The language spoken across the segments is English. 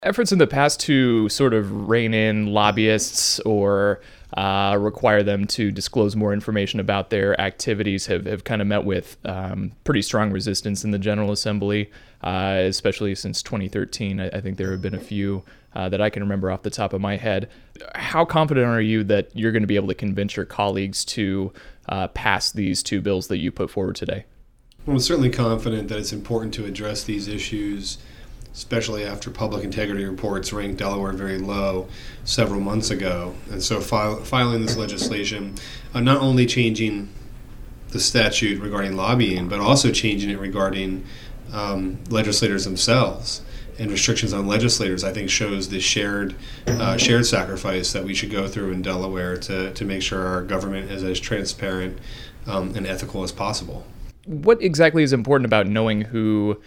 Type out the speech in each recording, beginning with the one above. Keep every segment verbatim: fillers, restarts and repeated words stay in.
Efforts in the past to sort of rein in lobbyists or uh, require them to disclose more information about their activities have, have kind of met with um, pretty strong resistance in the General Assembly, uh, especially since twenty thirteen. I, I think there have been a few uh, that I can remember off the top of my head. How confident are you that you're going to be able to convince your colleagues to uh, pass these two bills that you put forward today? Well, I'm certainly confident that it's important to address these issues, especially after public integrity reports ranked Delaware very low several months ago. And so file, filing this legislation, uh, not only changing the statute regarding lobbying, but also changing it regarding um, legislators themselves and restrictions on legislators, I think shows the shared uh, shared sacrifice that we should go through in Delaware to, to make sure our government is as transparent um, and ethical as possible. What exactly is important about knowing who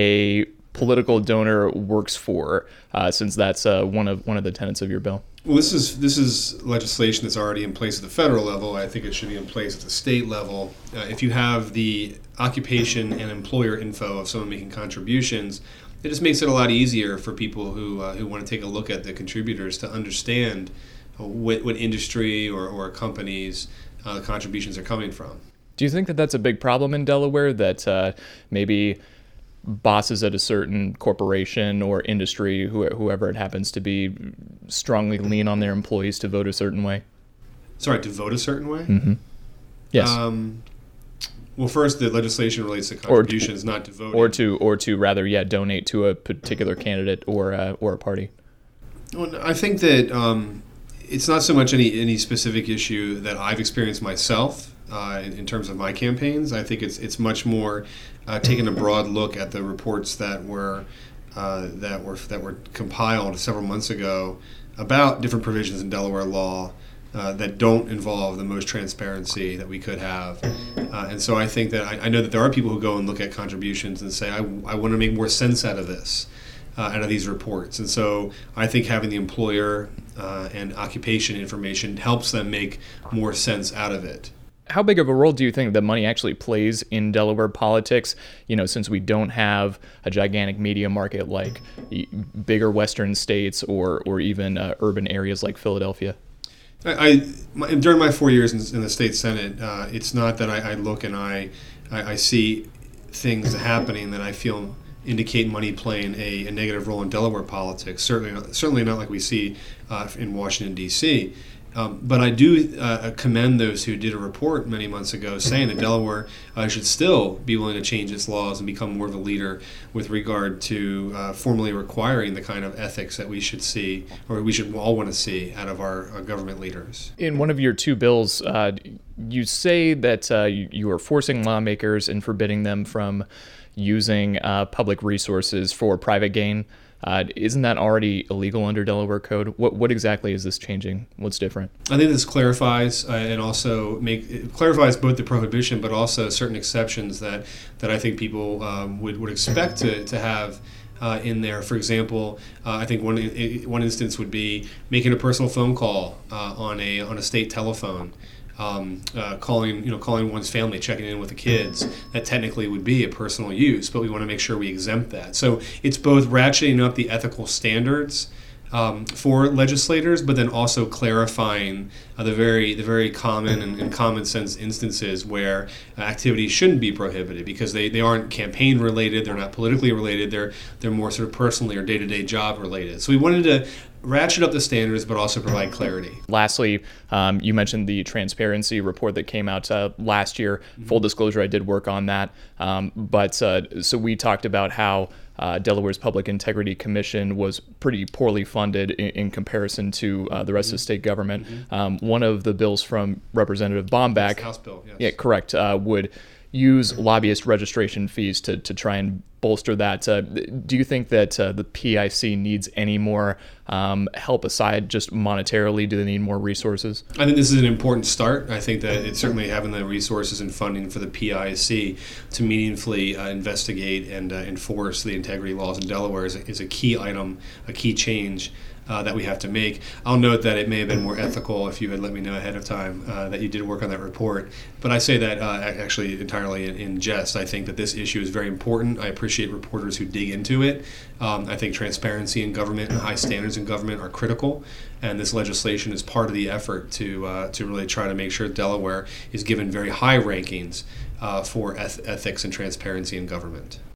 a political donor works for, uh, since that's uh, one of one of the tenets of your bill? Well, this is this is legislation that's already in place at the federal level. I think it should be in place at the state level. Uh, if you have the occupation and employer info of someone making contributions, it just makes it a lot easier for people who uh, who want to take a look at the contributors to understand what, what industry or, or companies uh, the contributions are coming from. Do you think that that's a big problem in Delaware, that uh, maybe bosses at a certain corporation or industry, who, whoever it happens to be, strongly lean on their employees to vote a certain way? Sorry, to vote a certain way? Mm-hmm. Yes. Um, well, first, the legislation relates to contributions, or to, not to voting. Or to, or to rather, yeah, donate to a particular candidate or uh, or a party. Well, I think that um, it's not so much any any specific issue that I've experienced myself. Uh, in, in terms of my campaigns, I think it's it's much more uh, taking a broad look at the reports that were uh, that were that were compiled several months ago about different provisions in Delaware law uh, that don't involve the most transparency that we could have. Uh, and so I think that I, I know that there are people who go and look at contributions and say, I, I want to make more sense out of this, uh, out of these reports. And so I think having the employer uh, and occupation information helps them make more sense out of it. How big of a role do you think that money actually plays in Delaware politics? You know, since we don't have a gigantic media market like bigger Western states or or even uh, urban areas like Philadelphia. I, I my, during my four years in, in the state senate, uh, it's not that I, I look and I, I I see things happening that I feel indicate money playing a, a negative role in Delaware politics. Certainly, not, certainly not like we see uh, in Washington D C Um, but I do uh, commend those who did a report many months ago saying that Delaware uh, should still be willing to change its laws and become more of a leader with regard to uh, formally requiring the kind of ethics that we should see, or we should all want to see, out of our, our government leaders. In one of your two bills, uh, you say that uh, you, you are forcing lawmakers and forbidding them from using uh, public resources for private gain. Uh, isn't that already illegal under Delaware code? What what exactly is this changing? What's different? I think this clarifies uh, and also make it clarifies both the prohibition, but also certain exceptions that, that I think people um, would, would expect to, to have uh, in there. For example, uh, I think one one instance would be making a personal phone call uh, on a on a state telephone. Um, uh, calling, you know, calling one's family, checking in with the kids. That technically would be a personal use, but we want to make sure we exempt that. So it's both ratcheting up the ethical standards um, for legislators, but then also clarifying uh, the very the very common and, and common sense instances where uh, activities shouldn't be prohibited because they, they aren't campaign related, they're not politically related, they're they're more sort of personally or day-to-day job related. So we wanted to ratchet up the standards, but also provide clarity. Lastly, um, you mentioned the transparency report that came out uh, last year. Mm-hmm. Full disclosure, I did work on that. Um, but uh, so we talked about how uh, Delaware's Public Integrity Commission was pretty poorly funded in, in comparison to uh, the rest mm-hmm. of the state government. Mm-hmm. Um, one of the bills from Representative Bomback, House bill, yes. yeah, correct, uh, would use lobbyist registration fees to, to try and bolster that. Uh, do you think that uh, the P I C needs any more um, help aside just monetarily? Do they need more resources? I think this is an important start. I think that it's certainly having the resources and funding for the P I C to meaningfully uh, investigate and uh, enforce the integrity laws in Delaware is a, is a key item, a key change Uh, that we have to make. I'll note that it may have been more ethical if you had let me know ahead of time uh, that you did work on that report. But I say that uh, actually entirely in, in jest. I think that this issue is very important. I appreciate appreciate reporters who dig into it. Um, I think transparency in government and high standards in government are critical, and this legislation is part of the effort to uh, to really try to make sure Delaware is given very high rankings uh, for eth- ethics and transparency in government.